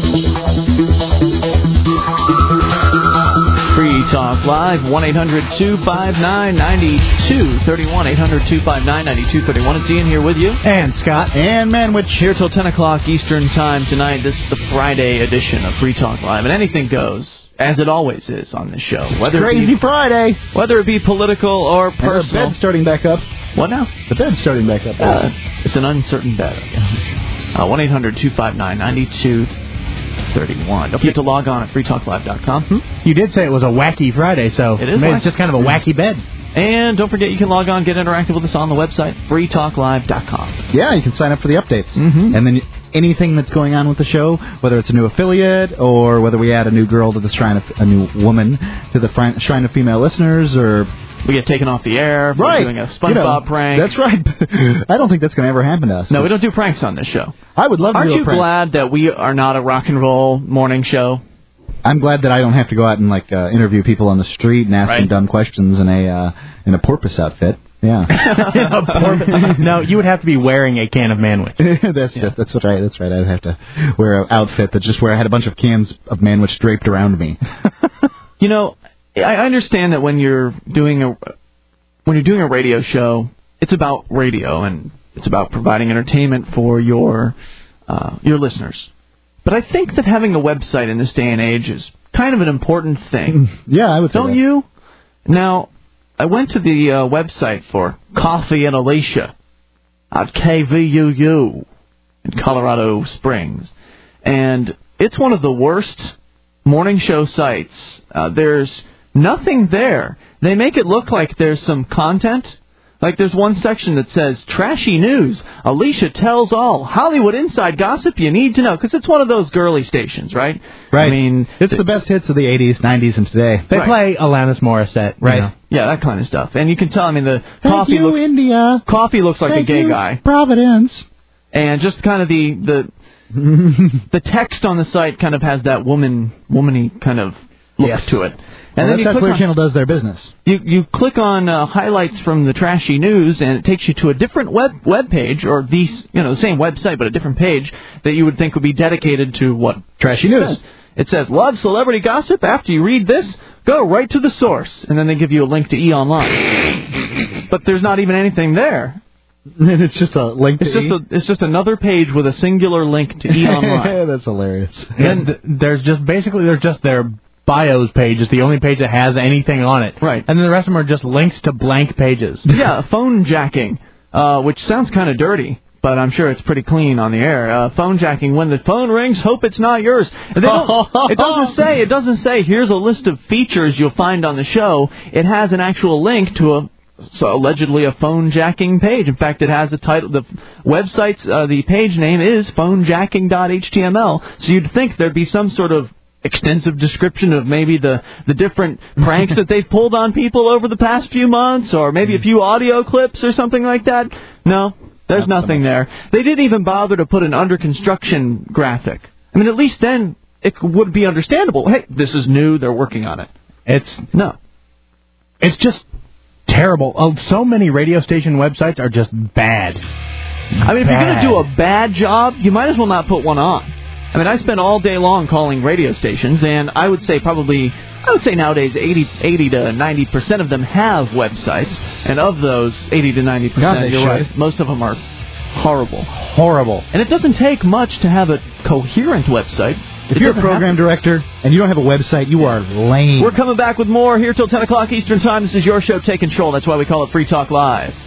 Free Talk Live, one eight hundred two five nine nine two three one, eight hundred two five nine nine two three one. It's Ian here with you. And Scott. And Manwich. Here till ten o'clock Eastern Time tonight. This is the Friday edition of Free Talk Live. And anything goes, as it always is on this show. Whether Crazy it be, Friday. Whether it be political or personal. And the bed's starting back up. What now? The bed's starting back up. Uh, it's an uncertain bed. Uh, one eight hundred two five nine nine two three one. Don't forget to log on at free talk live dot com. Hmm? You did say it was a wacky Friday, so it is maybe it's just kind of a wacky bed. And don't forget, you can log on, get interactive with us on the website, free talk live dot com. Yeah, you can sign up for the updates. Mm-hmm. And then anything that's going on with the show, whether it's a new affiliate or whether we add a new girl to the shrine of, a new woman to the fri- shrine of female listeners, or we get taken off the air, right. We're doing a SpongeBob you know, prank. That's right. I don't think that's going to ever happen to us. No, we don't do pranks on this show. I would love to Aren't do a you prank. glad that we are not a rock and roll morning show? I'm glad that I don't have to go out and like uh, interview people on the street and ask right. them dumb questions in a uh, in a porpoise outfit. Yeah. No, you would have to be wearing a can of Manwich. that's yeah. that's right. That's right. I'd have to wear an outfit that just where I had a bunch of cans of Manwich draped around me. You know, I understand that when you're doing a when you're doing a radio show, it's about radio and it's about providing entertainment for your uh, your listeners. But I think that having a website in this day and age is kind of an important thing. Yeah, I would say Don't that. you? Now, I went to the uh, website for Coffee and Alicia at K V U U in Colorado Springs. And it's one of the worst morning show sites. Uh, there's Nothing there. They make it look like there's some content. Like there's one section that says, trashy news, Alicia tells all, Hollywood inside gossip you need to know. Because it's one of those girly stations, right? Right. I mean, it's the best hits of the eighties, nineties, and today. They right. play Alanis Morissette. Right. You know. Yeah, that kind of stuff. And you can tell, I mean, the Thank coffee you, looks... India. Coffee looks like Thank a gay you, guy. Providence. And just kind of the... the the text on the site kind of has that woman, womany kind of look yes. to it. And well, then that's you how click Clear on, Channel does their business. You you click on uh, highlights from the trashy news, and it takes you to a different web web page, or these you know the same website but a different page that you would think would be dedicated to what trashy news. Says. It says, "Love celebrity gossip." After you read this, go right to the source, and then they give you a link to E Online. But there's not even anything there. And it's just a link to it's just E? a, it's just another page with a singular link to E Online. That's hilarious. And th- there's just basically there's just their bios page is the only page that has anything on it. Right. And then the rest of them are just links to blank pages. Yeah, phone jacking, uh, which sounds kind of dirty, but I'm sure it's pretty clean on the air. Uh, phone jacking, when the phone rings, hope it's not yours. They don't, it doesn't say, it doesn't say, here's a list of features you'll find on the show. It has an actual link to a, so allegedly a phone jacking page. In fact, it has a title, the website's, uh, the page name is phone jacking dot H T M L. So you'd think there'd be some sort of extensive description of maybe the, the different pranks that they've pulled on people over the past few months, or maybe a few audio clips or something like that. No, there's nothing there. They didn't even bother to put an under construction graphic. I mean, at least then it would be understandable. Hey, this is new, they're working on it. It's no. It's just terrible. Oh, so many radio station websites are just bad. I mean, if you're going to do a bad job, you might as well not put one on. I mean, I spend all day long calling radio stations, and I would say probably, I would say nowadays eighty, eighty to ninety percent of them have websites, and of those eighty to ninety percent, God, you're should. right, most of them are horrible. Horrible. And it doesn't take much to have a coherent website. If It you're a doesn't program have to. director and you don't have a website, you are lame. We're coming back with more here till ten o'clock Eastern Time. This is your show, Take Control. That's why we call it Free Talk Live.